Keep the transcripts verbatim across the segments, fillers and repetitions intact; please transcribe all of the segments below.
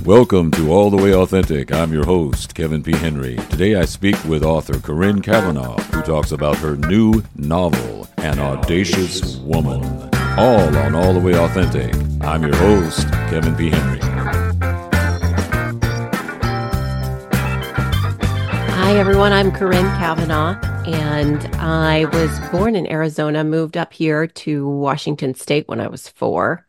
Welcome to All the Way Authentic. I'm your host, Kevin P. Henry. Today I speak with author Corinne Cavanaugh, who talks about her new novel, An Audacious Woman. All on All the Way Authentic. I'm your host, Kevin P. Henry. Hi, everyone. I'm Corinne Cavanaugh, and I was born in Arizona, moved up here to Washington State when I was four.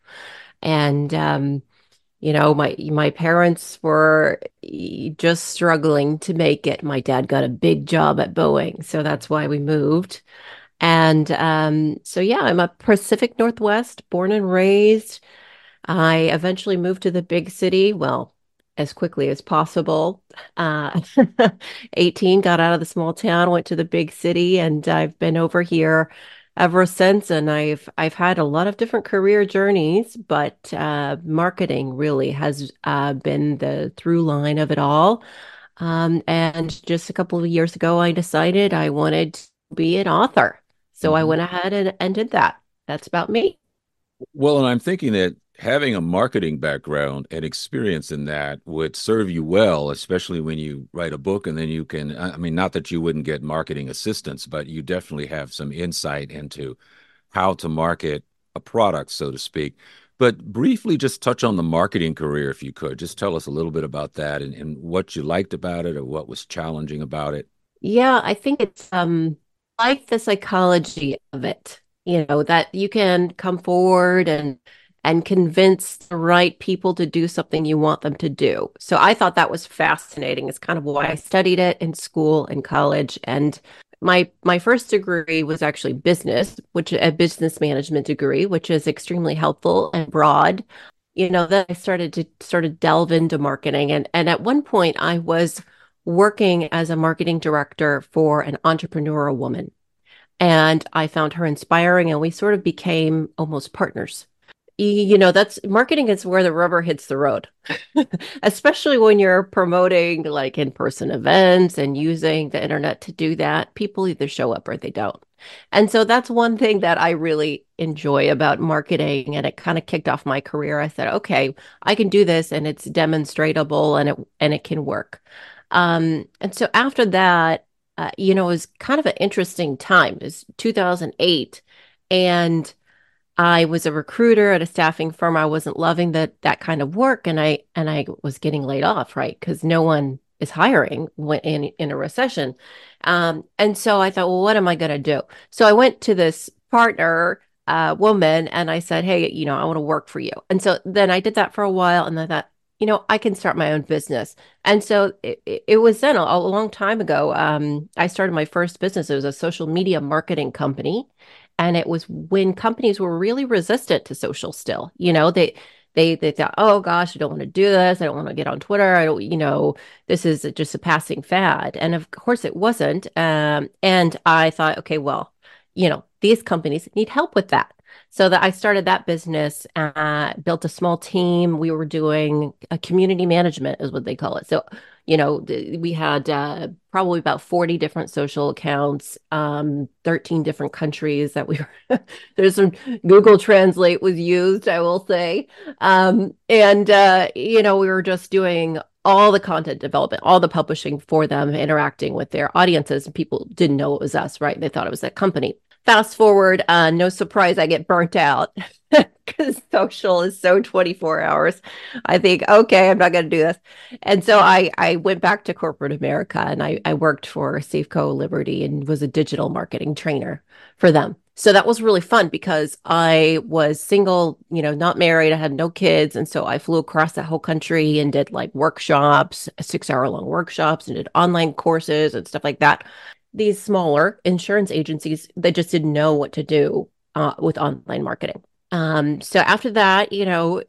And, um, you know, my my parents were just struggling to make it. My dad got a big job at Boeing, so that's why we moved. And um, so, yeah, I'm a Pacific Northwest, born and raised. I eventually moved to the big city, well, as quickly as possible. Uh, eighteen, got out of the small town, went to the big city, and I've been over here ever since. And I've I've had a lot of different career journeys, but uh, marketing really has uh, been the through line of it all. Um, and just a couple of years ago, I decided I wanted to be an author. So I Mhm. went ahead and, and did that. That's about me. Well, and I'm thinking that having a marketing background and experience in that would serve you well, especially when you write a book and then you can, I mean, not that you wouldn't get marketing assistance, but you definitely have some insight into how to market a product, so to speak. But briefly, just touch on the marketing career if you could. Just tell us a little bit about that and, and what you liked about it or what was challenging about it. Yeah, I think it's um like the psychology of it, you know, that you can come forward and and convince the right people to do something you want them to do. So I thought that was fascinating. It's kind of why I studied it in school and college. And my my first degree was actually business, which a business management degree, which is extremely helpful and broad. You know, then I started to sort of delve into marketing. And and at one point I was working as a marketing director for an entrepreneurial woman. And I found her inspiring, and we sort of became almost partners. You know, that's marketing is where the rubber hits the road, especially when you're promoting like in-person events and using the internet to do that. People either show up or they don't. And so that's one thing that I really enjoy about marketing. And it kind of kicked off my career. I said, okay, I can do this and it's demonstratable and it and it can work. Um, and so after that, uh, you know, it was kind of an interesting time. It was two thousand eight. And I was a recruiter at a staffing firm. I wasn't loving that that kind of work, and I and I was getting laid off, right? Because no one is hiring when in in a recession. Um, and so I thought, well, what am I going to do? So I went to this partner uh, woman, and I said, hey, you know, I want to work for you. And so then I did that for a while, and I thought, you know, I can start my own business. And so it, it it was then a, a long time ago. Um, I started my first business. It was a social media marketing company. And it was when companies were really resistant to social still. You know, they they they thought, oh gosh, I don't want to do this. I don't want to get on Twitter. I don't, you know, this is just a passing fad. And of course it wasn't. Um, and I thought, okay, well, you know, these companies need help with that. So that I started that business, uh, built a small team. We were doing a community management is what they call it. So, you know, th- we had uh, probably about forty different social accounts, um, thirteen different countries that we were, there's some Google Translate was used, I will say. Um, and, uh, you know, we were just doing all the content development, all the publishing for them, interacting with their audiences. And people didn't know it was us, right? They thought it was that company. Fast forward, uh, no surprise, I get burnt out because social is so twenty-four hours. I think, okay, I'm not going to do this. And so I, I went back to corporate America, and I, I worked for Safeco Liberty and was a digital marketing trainer for them. So that was really fun because I was single, you know, not married. I had no kids. And so I flew across the whole country and did like workshops, six hour long workshops, and did online courses and stuff like that. These smaller insurance agencies, they just didn't know what to do uh, with online marketing. Um, so after that, you know,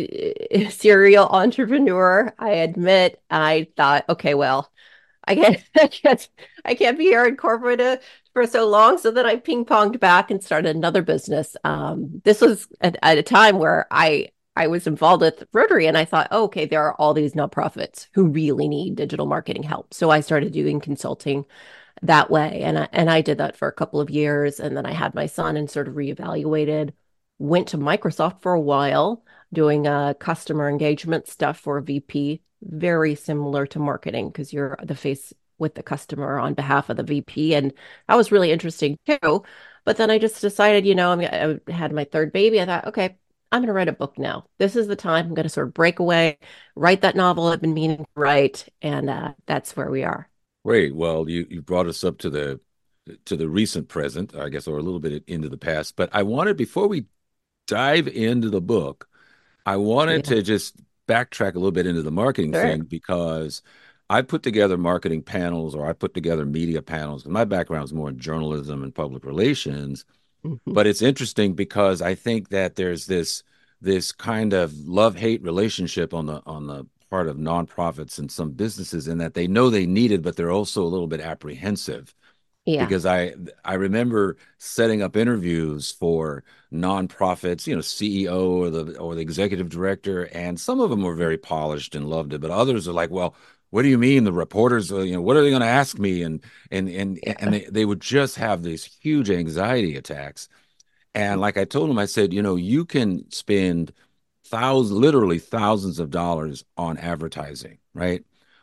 serial entrepreneur, I admit, I thought, okay, well, I can't, I can't, I can't be here in corporate uh, for so long. So then I ping ponged back and started another business. Um, this was at, at a time where I I was involved with Rotary, and I thought, oh, okay, there are all these nonprofits who really need digital marketing help. So I started doing consulting that way. And I, and I did that for a couple of years. And then I had my son and sort of reevaluated, went to Microsoft for a while, doing uh, customer engagement stuff for V P, very similar to marketing because you're the face with the customer on behalf of the V P. And that was really interesting too. But then I just decided, you know, I mean, I had my third baby. I thought, okay, I'm going to write a book now. This is the time I'm going to sort of break away, write that novel I've been meaning to write. And uh, that's where we are. Great. Well, you you brought us up to the to the recent present, I guess, or a little bit into the past. But I wanted, before we dive into the book, I wanted Yeah, to just backtrack a little bit into the marketing sure. thing because I put together marketing panels, or I put together media panels. My background is more in journalism and public relations, Mhm. but it's interesting because I think that there's this this kind of love-hate relationship on the on the part of nonprofits and some businesses, in that they know they need it, but they're also a little bit apprehensive, Yeah. because I I remember setting up interviews for nonprofits, you know, C E O or the or the executive director, and some of them were very polished and loved it, but others are like, well, what do you mean the reporters, uh, you know, what are they going to ask me? And and and and Yeah. they, they would just have these huge anxiety attacks. And like I told them, I said, you know, you can spend thousands, literally thousands of dollars on advertising, right?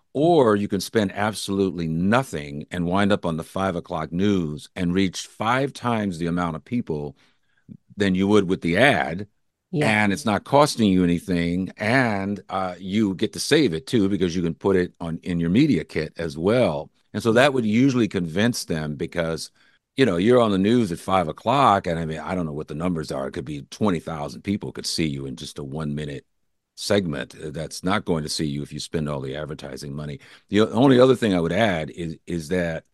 Or you can spend absolutely nothing and wind up on the five o'clock news and reach five times the amount of people than you would with the ad. Yeah. And it's not costing you anything. And uh, you get to save it too, because you can put it on in your media kit as well. And so Yeah. that would usually convince them, because you know, you're on the news at five o'clock, and I mean, I don't know what the numbers are. It could be twenty thousand people could see you in just a one minute segment. That's not going to see you if you spend all the advertising money. The only other thing I would add is is that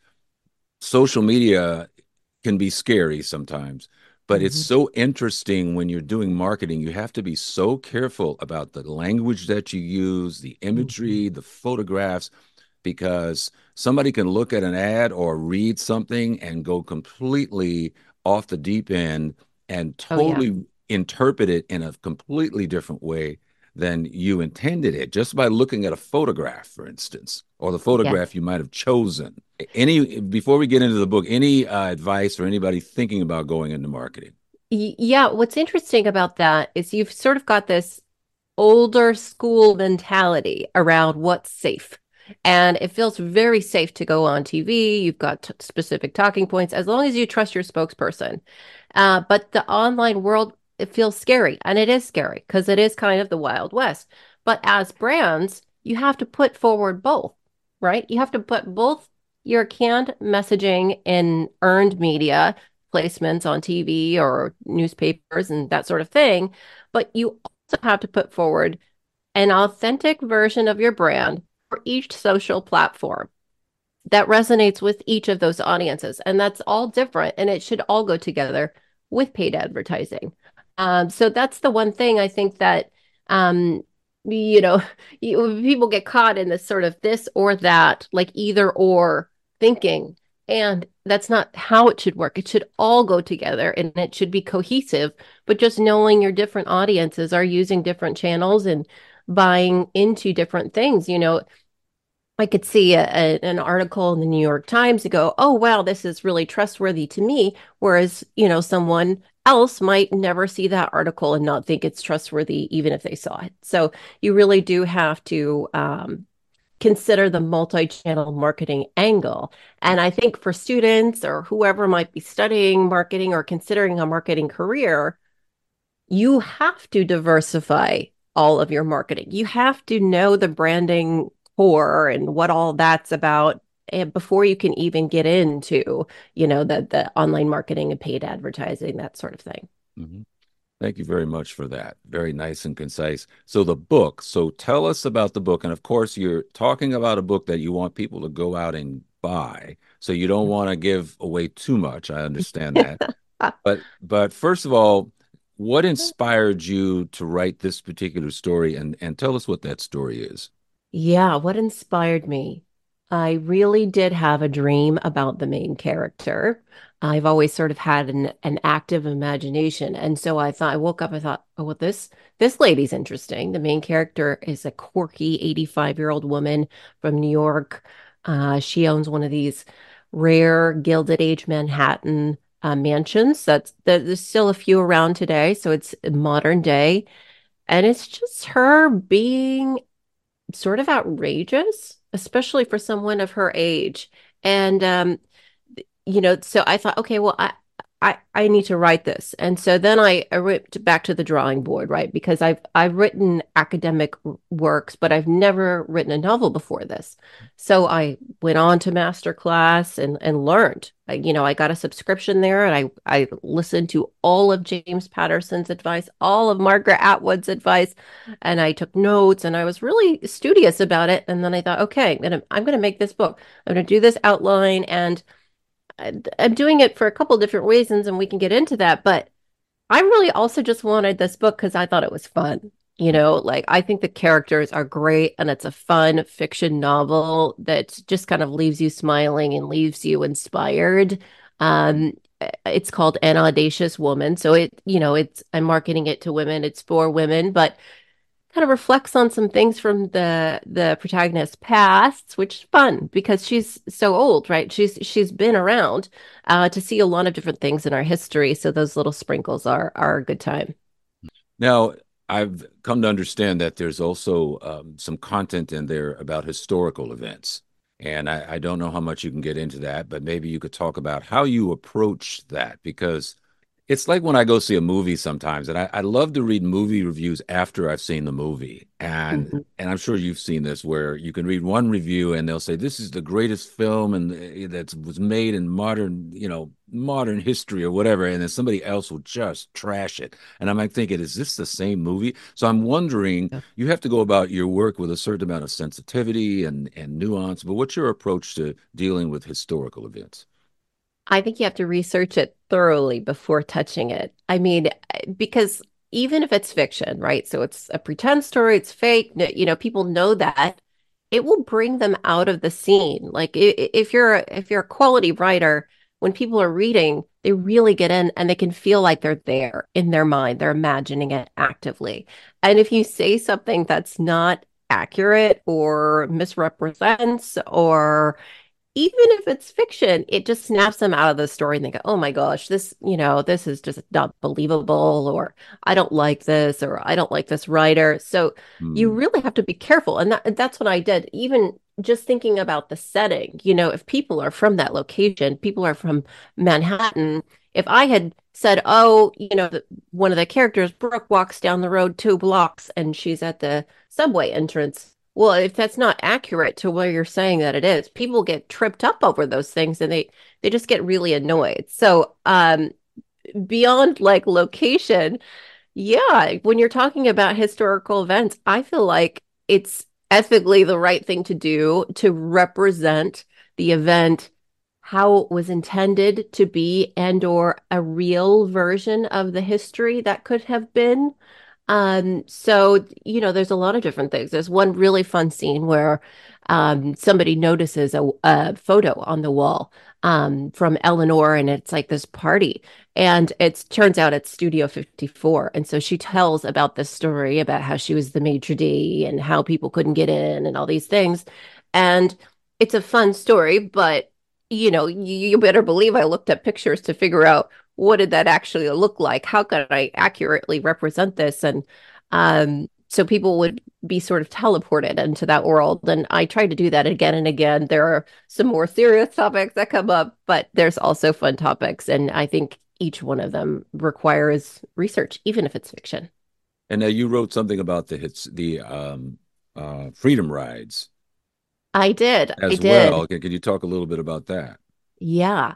social media can be scary sometimes, but it's Mhm. so interesting when you're doing marketing. You have to be so careful about the language that you use, the Mhm. imagery, the photographs, because somebody can look at an ad or read something and go completely off the deep end and Oh, yeah. totally interpret it in a completely different way than you intended it, just by looking at a photograph, for instance, or the Yeah. photograph you might have chosen. Any Before we get into the book, any uh, advice for anybody thinking about going into marketing? Y- Yeah. What's interesting about that is you've sort of got this older school mentality around what's safe. And it feels very safe to go on T V. You've got t- specific talking points as long as you trust your spokesperson. Uh, but the online world, it feels scary. And it is scary because it is kind of the Wild West. But as brands, you have to put forward both, right? You have to put both your canned messaging in earned media placements on T V or newspapers and that sort of thing. But you also have to put forward an authentic version of your brand for each social platform that resonates with each of those audiences. And that's all different and it should all go together with paid advertising. Um, so that's the one thing I think that, um, you know, you, people get caught in this sort of this or that, like either or thinking. And that's not how it should work. It should all go together and it should be cohesive. But just knowing your different audiences are using different channels and buying into different things, you know, I could see a, a, an article in the New York Times and go, oh, wow, this is really trustworthy to me. Whereas, you know, someone else might never see that article and not think it's trustworthy, even if they saw it. So you really do have to um, consider the multi-channel marketing angle. And I think for students or whoever might be studying marketing or considering a marketing career, you have to diversify all of your marketing. You have to know the branding core and what all that's about and before you can even get into, you know, the the online marketing and paid advertising, that sort of thing. Mhm. Thank you very much for that. Very nice and concise. So the book. So tell us about the book. And of course, you're talking about a book that you want people to go out and buy. So you don't want to give away too much. I understand that. But but first of all, what inspired you to write this particular story, and and tell us what that story is. Yeah, what inspired me? I really did have a dream about the main character. I've always sort of had an, an active imagination. And so I thought, I woke up, I thought, oh, well, this this lady's interesting. The main character is a quirky eighty-five-year-old woman from New York. Uh, she owns one of these rare Gilded Age Manhattan uh, mansions. That's that there's still a few around today, so it's modern day And it's just her being sort of outrageous, especially for someone of her age. And um, you know, so I thought, okay, well, I, I, I need to write this. And so then I, I went back to the drawing board, right? Because I've I've written academic works, but I've never written a novel before this. So I went on to master class and and learned. I, you know, I got a subscription there, and I I listened to all of James Patterson's advice, all of Margaret Atwood's advice, and I took notes, and I was really studious about it. And then I thought, okay, I'm gonna I'm gonna make this book. I'm gonna do this outline, and I'm doing it for a couple different reasons, and we can get into that. But I really also just wanted this book because I thought it was fun. You know, like I think the characters are great, and it's a fun fiction novel that just kind of leaves you smiling and leaves you inspired. Um, it's called An Audacious Woman. So it, you know, it's I'm marketing it to women, it's for women, but kind of reflects on some things from the the protagonist's past, which is fun because she's so old, right? She's she's been around uh, to see a lot of different things in our history. So those little sprinkles are are a good time. Now, I've come to understand that there's also um, some content in there about historical events. And I, I don't know how much you can get into that, but maybe you could talk about how you approach that because it's like when I go see a movie sometimes, and I, I love to read movie reviews after I've seen the movie. And Mhm. and I'm sure you've seen this where you can read one review and they'll say this is the greatest film and that was made in modern, you know, modern history or whatever, and then somebody else will just trash it. And I'm like thinking, is this the same movie? So I'm wondering, Yeah. you have to go about your work with a certain amount of sensitivity and and nuance, but what's your approach to dealing with historical events? I think you have to research it thoroughly before touching it. I mean, because even if it's fiction, right? So it's a pretend story, it's fake, n- you know, people know that. It will bring them out of the scene. Like i- i- if you're a- if you're a quality writer, when people are reading, they really get in and they can feel like they're there in their mind. They're imagining it actively. And if you say something that's not accurate or misrepresents or even if it's fiction, it just snaps them out of the story and they go, oh my gosh, this, you know, this is just not believable, or I don't like this, or I don't like this writer. So you Hmm. really have to be careful. And that, that's what I did. Even just thinking about the setting, you know, if people are from that location, people are from Manhattan. If I had said, oh, you know, the, one of the characters, Brooke, walks down the road two blocks and she's at the subway entrance, well, if that's not accurate to where you're saying that it is, people get tripped up over those things and they they just get really annoyed. So, um, beyond like location, yeah, when you're talking about historical events, I feel like it's ethically the right thing to do to represent the event how it was intended to be and or a real version of the history that could have been. Um, so, you know, there's a lot of different things. There's one really fun scene where um, somebody notices a, a photo on the wall um, from Eleanor, and it's like this party. And it turns out it's Studio fifty-four. And so she tells about this story about how she was the maitre d' and how people couldn't get in and all these things. And it's a fun story, but, you know, you, you better believe I looked at pictures to figure out what did that actually look like? How could I accurately represent this? And um, so people would be sort of teleported into that world. And I try to do that again and again. There are some more serious topics that come up, but there's also fun topics. And I think each one of them requires research, even if it's fiction. And now you wrote something about the hits, the um, uh, freedom rides I did. I as did. well. Can, can you talk a little bit about that? Yeah.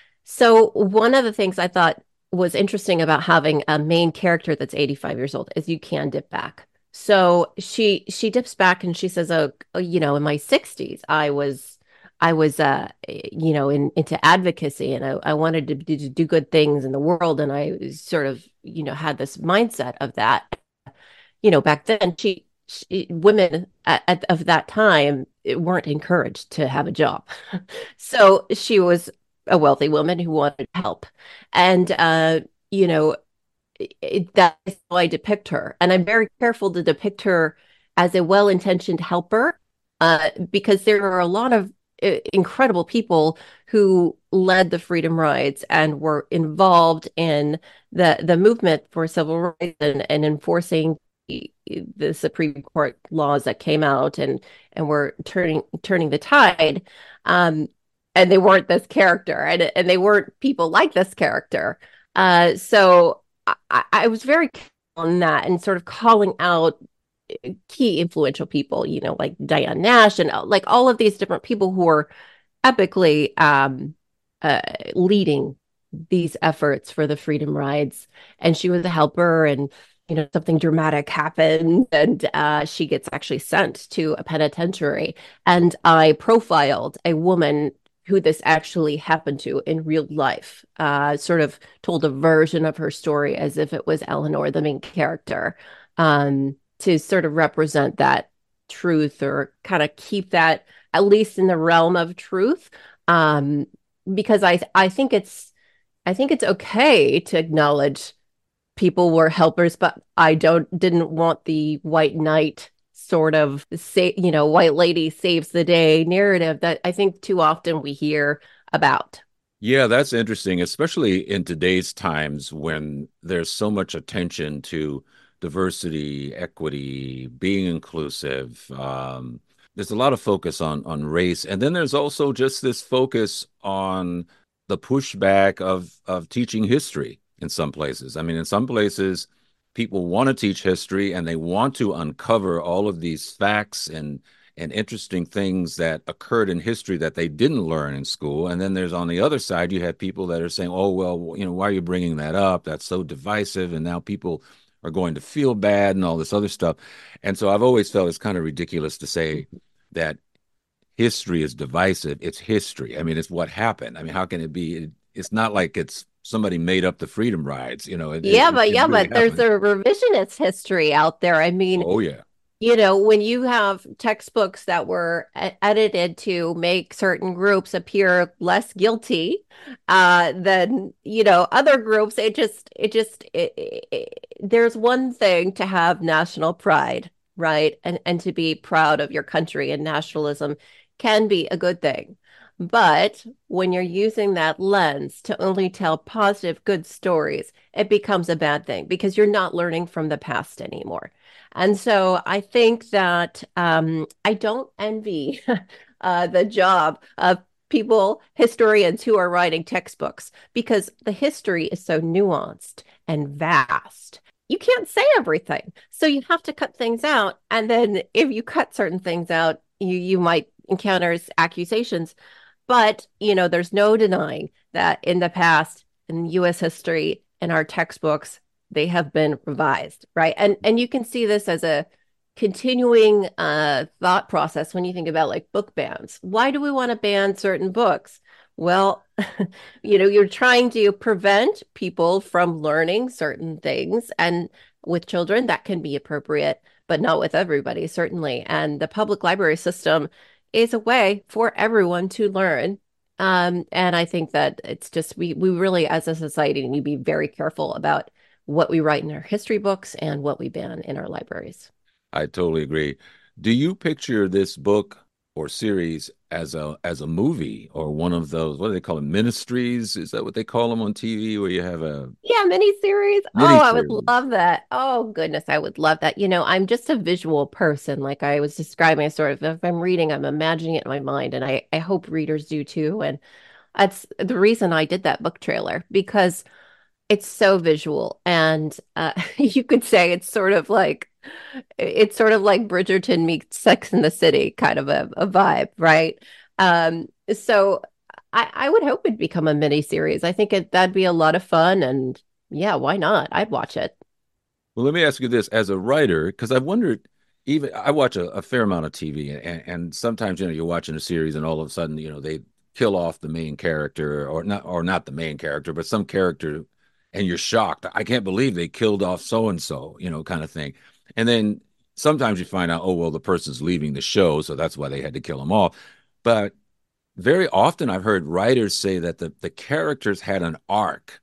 So one of the things I thought was interesting about having a main character that's eighty-five years old is you can dip back. So she she dips back and she says, "Oh, oh, you know, in my sixties, I was I was uh you know in into advocacy and I, I wanted to do, to do good things in the world and I sort of you know had this mindset of that you know, back then she, she women at, at, of that time weren't encouraged to have a job. So she was a wealthy woman who wanted help. And uh, you know, it, that's how I depict her. And I'm very careful to depict her as a well-intentioned helper, uh, because there are a lot of uh, incredible people who led the freedom rides and were involved in the the movement for civil rights and, and enforcing the Supreme Court laws that came out and and were turning turning the tide. Um, and they weren't this character, and and they weren't people like this character. Uh, so I, I was very on that and sort of calling out key influential people, you know, like Diane Nash and uh, like all of these different people who are epically um, uh, leading these efforts for the freedom rides. And she was a helper, and you know something dramatic happened, and uh, she gets actually sent to a penitentiary. And I profiled a woman who this actually happened to in real life, uh, sort of told a version of her story as if it was Eleanor, the main character, um, to sort of represent that truth or kind of keep that at least in the realm of truth. Um, because I I think it's I think it's okay to acknowledge people were helpers, but I don't didn't want the white knight sort of say, you know, white lady saves the day narrative that I think too often we hear about. Yeah, that's interesting, especially in today's times when there's so much attention to diversity, equity, being inclusive. Um, there's a lot of focus on on race, and then there's also just this focus on the pushback of of teaching history in some places. I mean, in some places, people want to teach history and they want to uncover all of these facts and and interesting things that occurred in history that they didn't learn in school. And then there's on the other side, you have people that are saying, oh, well, you know, why are you bringing that up? That's so divisive. And now people are going to feel bad and all this other stuff. And so I've always felt it's kind of ridiculous to say that history is divisive. It's history. I mean, it's what happened. I mean, how can it be? It, it's not like it's somebody made up the freedom rides. You know, it, Yeah, it, but it yeah, really but there's happened. a revisionist history out there. I mean, Oh, yeah. you know, when you have textbooks that were e- edited to make certain groups appear less guilty uh, than, you know, other groups, it just, it just, it, it, it- there's one thing to have national pride, right? And and to be proud of your country, and nationalism can be a good thing. But when you're using that lens to only tell positive, good stories, it becomes a bad thing because you're not learning from the past anymore. And so I think that um, I don't envy uh, the job of people, historians who are writing textbooks, because the history is so nuanced and vast. You can't say everything. So you have to cut things out. And then if you cut certain things out, you, you might encounter accusations. But, you know, there's no denying that in the past, in U S history, in our textbooks, they have been revised, right? And and you can see this as a continuing uh, thought process when you think about like book bans. Why do we want to ban certain books? Well, you know, you're trying to prevent people from learning certain things, and with children, that can be appropriate, but not with everybody, certainly. And the public library system is a way for everyone to learn. Um, and I think that it's just we we really, as a society, need to be very careful about what we write in our history books and what we ban in our libraries. I totally agree. Do you picture this book or series as a as a movie or one of those, what do they call them, ministries? Is that what they call them on T V, where you have a Yeah, miniseries. Oh, I would miniseries? love that. Oh, goodness, I would love that. You know, I'm just a visual person, like I was describing, sort of. If I'm reading, I'm imagining it in my mind, and I I hope readers do too. And that's the reason I did that book trailer, because it's so visual, and uh, you could say it's sort of like it's sort of like Bridgerton meets Sex in the City, kind of a, a vibe, right? Um, so I, I would hope it'd become a mini series. I think it, that'd be a lot of fun, and yeah, why not? I'd watch it. Well, let me ask you this as a writer, because I've wondered, even I watch a, a fair amount of T V, and, and sometimes, you know, you're watching a series and all of a sudden, you know, they kill off the main character, or not, or not the main character, but some character, and you're shocked. I can't believe they killed off so and so, you know, kind of thing. And then sometimes you find out, oh, well, the person's leaving the show, so that's why they had to kill him off. But very often I've heard writers say that the, the characters had an arc,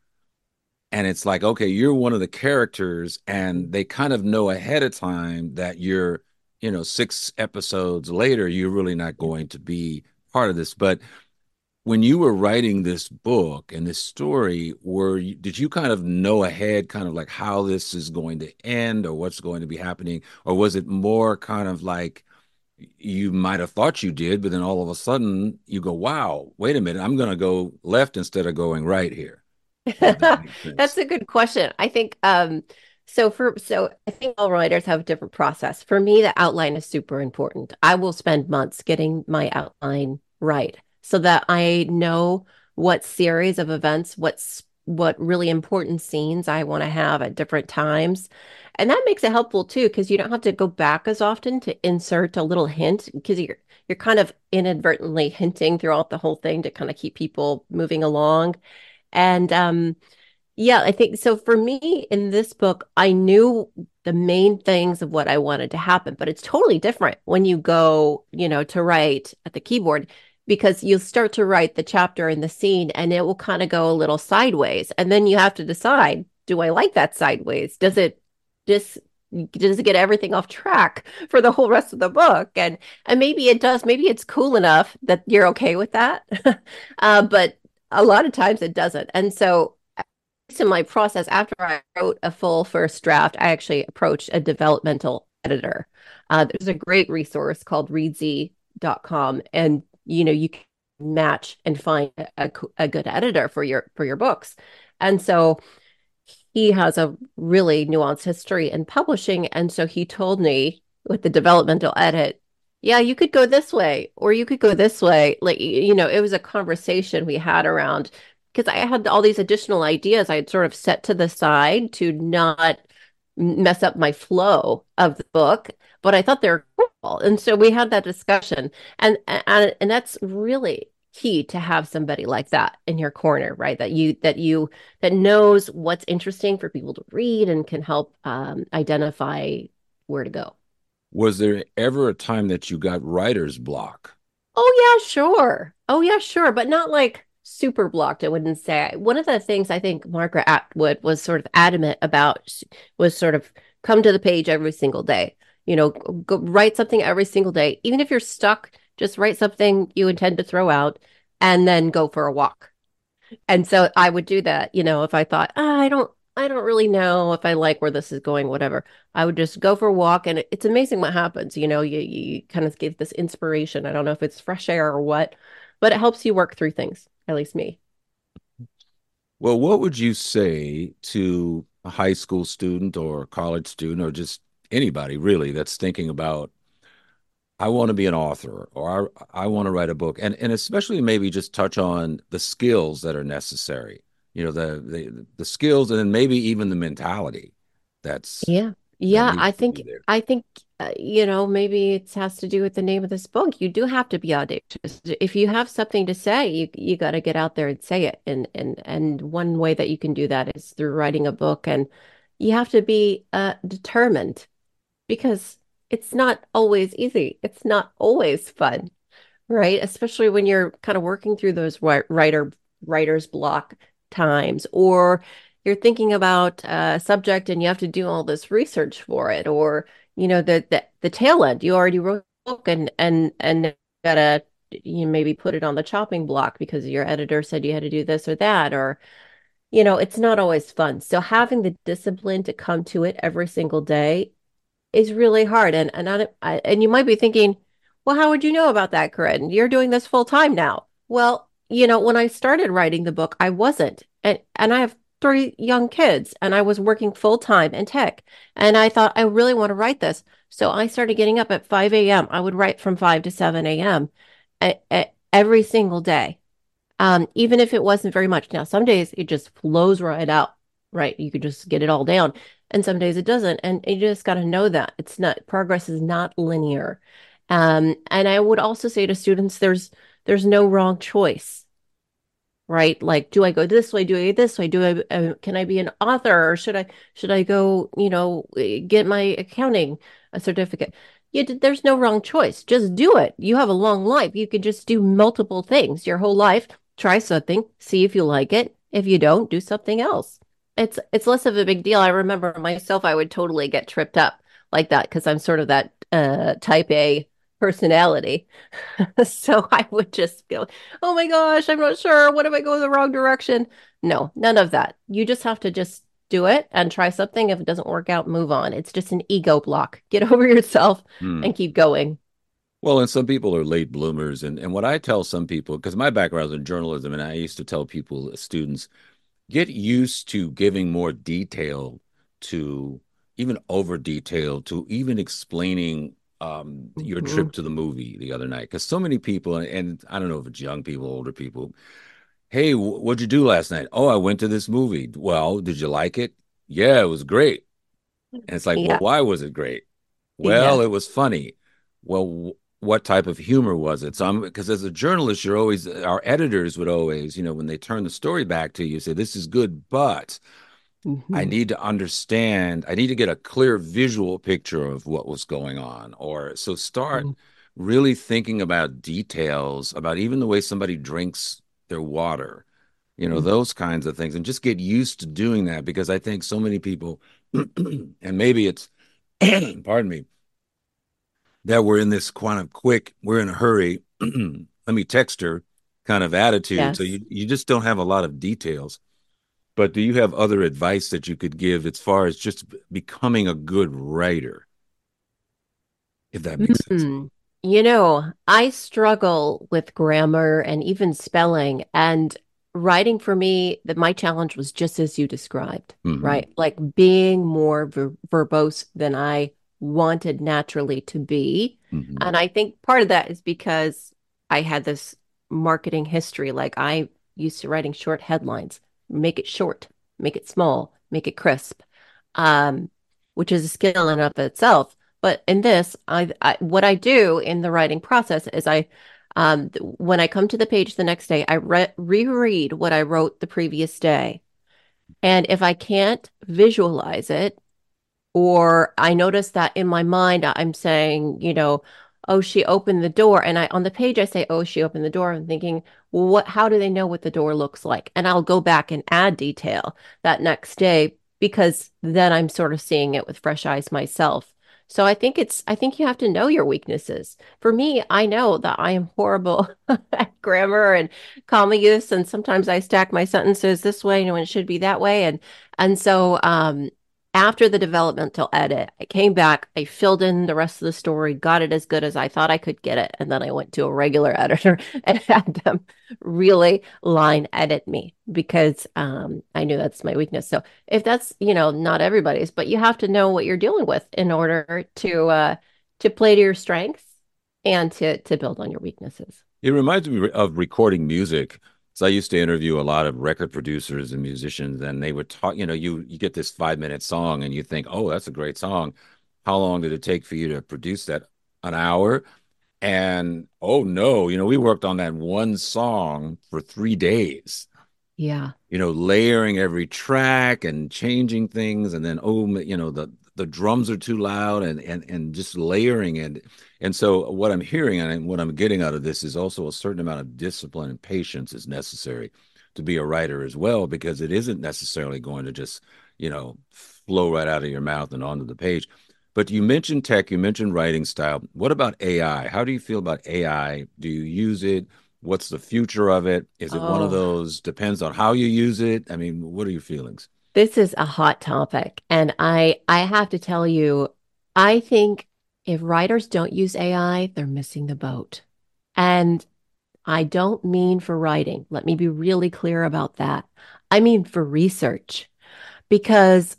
and it's like, okay, you're one of the characters, and they kind of know ahead of time that you're, you know, six episodes later, you're really not going to be part of this. But when you were writing this book and this story, were you, did you kind of know ahead, kind of like how this is going to end or what's going to be happening, or was it more kind of like you might have thought you did, but then all of a sudden you go, "Wow, wait a minute, I'm going to go left instead of going right here." If that makes That's sense. a good question. I think um so for so I think all writers have a different process. For me, the outline is super important. I will spend months getting my outline right so that I know what series of events, what's what really important scenes I want to have at different times. And that makes it helpful too, because you don't have to go back as often to insert a little hint because you're you're kind of inadvertently hinting throughout the whole thing to kind of keep people moving along. And um, yeah, I think so. For me, in this book, I knew the main things of what I wanted to happen, but it's totally different when you go, you know, to write at the keyboard because you'll start to write the chapter and the scene and it will kind of go a little sideways. And then you have to decide, do I like that sideways? Does it just does it get everything off track for the whole rest of the book? And and maybe it does. Maybe it's cool enough that you're okay with that. uh, but a lot of times it doesn't. And so in my process, after I wrote a full first draft, I actually approached a developmental editor. Uh, there's a great resource called reedsy dot com, and you know you can match and find a, a good editor for your for your books. And so he has a really nuanced history in publishing, and so he told me with the developmental edit, yeah, you could go this way or you could go this way. Like, you know, it was a conversation we had around because I had all these additional ideas I had sort of set to the side to not mess up my flow of the book, but I thought they were cool. And so we had that discussion. And and and that's really key to have somebody like that in your corner, right? That you that you that knows what's interesting for people to read and can help um, identify where to go. Was there ever a time that you got writer's block? Oh yeah, sure. Oh yeah, sure, but not like super blocked, I wouldn't say. One of the things I think Margaret Atwood was sort of adamant about was sort of come to the page every single day. You know, go write something every single day. Even if you're stuck, just write something you intend to throw out and then go for a walk. And so I would do that, you know, if I thought, ah, I don't, I don't really know if I like where this is going, whatever. I would just go for a walk, and it, it's amazing what happens. You know, you you kind of get this inspiration. I don't know if it's fresh air or what, but it helps you work through things. At least me. Well, what would you say to a high school student or a college student or just anybody really that's thinking about, I want to be an author or I, I want to write a book, and and especially maybe just touch on the skills that are necessary, you know, the the the skills and then maybe even the mentality that's Yeah. that Yeah, needs I to be think there. I think uh, you know, maybe it has to do with the name of this book. You do have to be audacious. If you have something to say, you you got to get out there and say it. And and and one way that you can do that is through writing a book, and you have to be uh determined because it's not always easy. It's not always fun, right? Especially when you're kind of working through those writer writer's block times, or you're thinking about a subject and you have to do all this research for it, or you know the the, the tail end. You already wrote a book and and and gotta you maybe put it on the chopping block because your editor said you had to do this or that, or you know it's not always fun. So having the discipline to come to it every single day is really hard. And and I, I, and you might be thinking, well, how would you know about that, Corinne? You're doing this full time now. Well, you know, when I started writing the book, I wasn't, and and I have three young kids, and I was working full time in tech, and I thought I really want to write this, so I started getting up at five a m. I would write from five to seven a m. A- a- every single day, um, even if it wasn't very much. Now, some days it just flows right out, right? You could just get it all down. And some days it doesn't. And you just got to know that it's not, progress is not linear. Um, and I would also say to students, there's there's no wrong choice, right? Like, do I go this way? Do I go this way? Do I uh, can I be an author, or should I should I go, you know, eh, get my accounting a certificate? You, there's no wrong choice. Just do it. You have a long life. You can just do multiple things your whole life. Try something, see if you like it. If you don't, do something else. It's it's less of a big deal. I remember myself, I would totally get tripped up like that because I'm sort of that uh type A personality. So I would just go, oh my gosh, I'm not sure. What if I go the wrong direction? No, none of that. You just have to just do it and try something. If it doesn't work out, move on. It's just an ego block. Get over yourself Hmm. and keep going. Well, and some people are late bloomers. And, and what I tell some people, because my background is in journalism, and I used to tell people, students, get used to giving more detail to even over detail to even explaining um, your Mhm. trip to the movie the other night. Because so many people, and I don't know if it's young people, older people, hey, what'd you do last night? Oh, I went to this movie. Well, did you like it? Yeah, it was great. And it's like, well, Yeah. why was it great? Well, Yeah. it was funny. Well, what type of humor was it? So I'm because as a journalist, you're always our editors would always, you know, when they turn the story back to you, say, this is good, but I Mhm. need to understand, I need to get a clear visual picture of what was going on. Or so start Mhm. really thinking about details, about even the way somebody drinks their water, you know, those kinds of things, and just get used to doing that because I think so many people, and maybe it's, pardon me, that we're in this kind of quick, we're in a hurry, let me text her kind of attitude. So Yes. you, you just don't have a lot of details. But do you have other advice that you could give as far as just becoming a good writer, if that makes sense? Mm. You know, I struggle with grammar and even spelling, and writing for me, that my challenge was just as you described, Hmm. right? Like being more ver verbose than I wanted naturally to be. Hmm. And I think part of that is because I had this marketing history. Like I used to writing short headlines, make it short, make it small, make it crisp, um, which is a skill in and of itself. But in this, I, I what I do in the writing process is I, um, th- when I come to the page the next day, I re reread what I wrote the previous day. And if I can't visualize it, or I notice that in my mind, I'm saying, you know, oh, she opened the door. And I on the page I say, oh, she opened the door. I'm thinking, well, what, how do they know what the door looks like? And I'll go back and add detail that next day because then I'm sort of seeing it with fresh eyes myself. So I think it's I think you have to know your weaknesses. For me, I know that I am horrible at grammar and comma use, and sometimes I stack my sentences this way, you know, and it should be that way. And and so um after the developmental edit, I came back, I filled in the rest of the story, got it as good as I thought I could get it, and then I went to a regular editor and had them really line edit me because um, I knew that's my weakness. So if that's, you know, not everybody's, but you have to know what you're dealing with in order to uh, to play to your strengths and to to build on your weaknesses. It reminds me of recording music. So I used to interview a lot of record producers and musicians, and they would talk, you know, you you get this five minute song and you think, oh, that's a great song. How long did it take for you to produce that? An hour? And oh no, you know, we worked on that one song for three days, Yeah. you know, layering every track and changing things, and then oh, you know, the the drums are too loud, and and and just layering it. And so what I'm hearing and what I'm getting out of this is also a certain amount of discipline and patience is necessary to be a writer as well, because it isn't necessarily going to just, you know, flow right out of your mouth and onto the page. But you mentioned tech, you mentioned writing style. What about A I? How do you feel about A I? Do you use it? What's the future of it? Is it one of Oh, those depends on how you use it? I mean, what are your feelings? this is a hot topic, and I I have to tell you, I think if writers don't use A I, they're missing the boat. And I don't mean for writing. Let me be really clear about that. I mean for research, because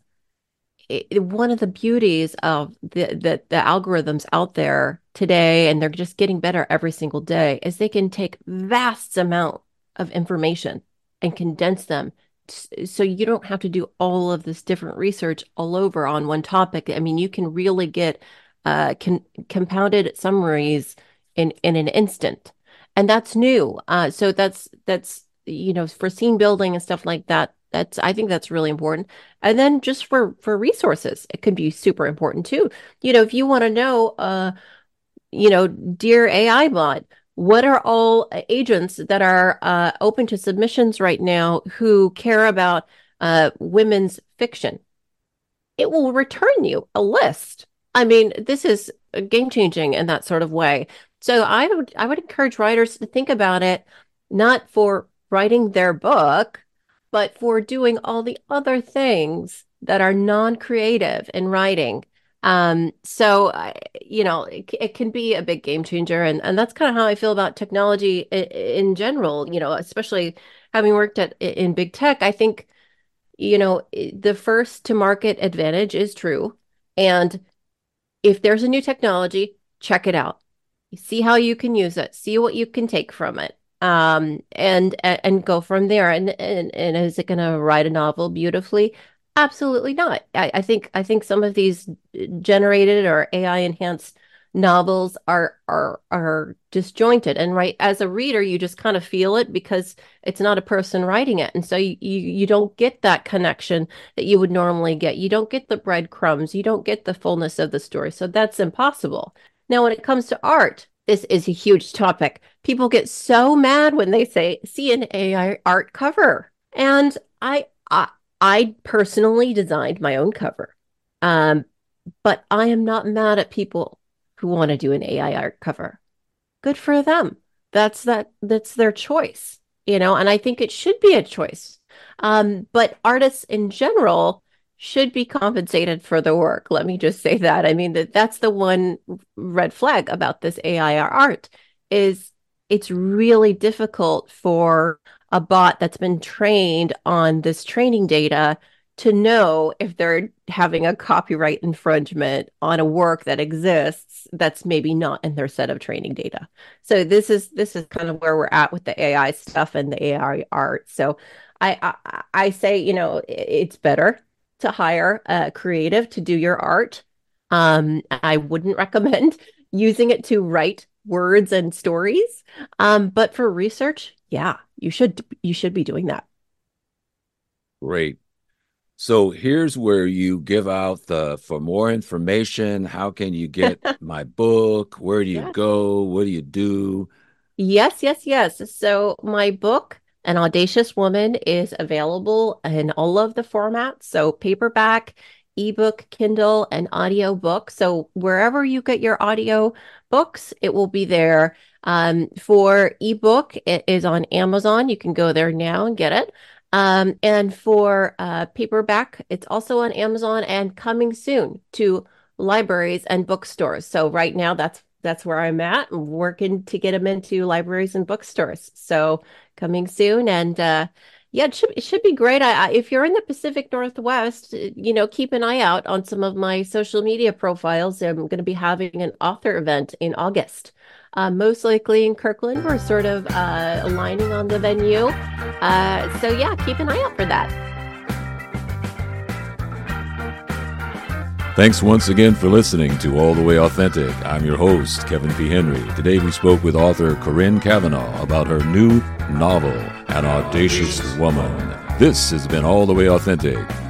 it, one of the beauties of the, the the algorithms out there today, and they're just getting better every single day, is they can take vast amount of information and condense them so you don't have to do all of this different research all over on one topic. I mean, you can really get uh, con compounded summaries in in an instant, and that's new. Uh, so that's that's you know for scene building and stuff like that. That's I think that's really important. And then just for for resources, it can be super important too. You know, if you want to know, uh, you know, dear A I bot, what are all agents that are uh, open to submissions right now who care about uh, women's fiction? It will return you a list. I mean, this is game changing in that sort of way. So I would I would encourage writers to think about it not for writing their book, but for doing all the other things that are non-creative in writing. Um, so I, you know, it, it can be a big game changer, and and that's kind of how I feel about technology in, in general. You know, especially having worked at in big tech, I think you know the first to market advantage is true, and if there's a new technology, check it out. See how you can use it. See what you can take from it. Um, and and go from there. And and, and is it going to write a novel beautifully? Absolutely not. I, I think I think some of these generated or A I enhanced novels are are are disjointed. And right as a reader, you just kind of feel it because it's not a person writing it. And so you, you you don't get that connection that you would normally get. You don't get the breadcrumbs. You don't get the fullness of the story. So that's impossible. Now, when it comes to art, this is a huge topic. People get so mad when they say, see an A I art cover. And I, I, I personally designed my own cover. Um, but I am not mad at people who want to do an A I art cover. Good for them. That's that that's their choice, you know, and I think it should be a choice. Um, but artists in general should be compensated for the work. Let me just say that. I mean that that's the one red flag about this A I art is it's really difficult for a bot that's been trained on this training data to know if they're having a copyright infringement on a work that exists that's maybe not in their set of training data. So this is this is kind of where we're at with the A I stuff and the A I art. So I I, I say, you know, it's better to hire a creative to do your art. Um, I wouldn't recommend using it to write words and stories. Um, but for research, yeah, you should you should be doing that. Great. So here's where you give out the for more information. How can you get my book? Where do you Yeah. go? What do you do? Yes, yes, yes. So my book, An Audacious Woman, is available in all of the formats. So paperback, ebook, Kindle, and audiobook. So wherever you get your audio books, it will be there. Um, for ebook, it is on Amazon. You can go there now and get it. Um, and for uh, paperback, it's also on Amazon and coming soon to libraries and bookstores. So right now, that's that's where I'm at. I'm working to get them into libraries and bookstores. So coming soon, and uh, yeah, it should it should be great. I, I, if you're in the Pacific Northwest, you know, keep an eye out on some of my social media profiles. I'm going to be having an author event in August. Uh, most likely in Kirkland. We're sort of uh, aligning on the venue. Uh, so yeah, keep an eye out for that. Thanks once again for listening to All the Way Authentic. I'm your host, Kevin P. Henry. Today we spoke with author Corinne Cavanaugh about her new novel, An Audacious Woman. This has been All the Way Authentic.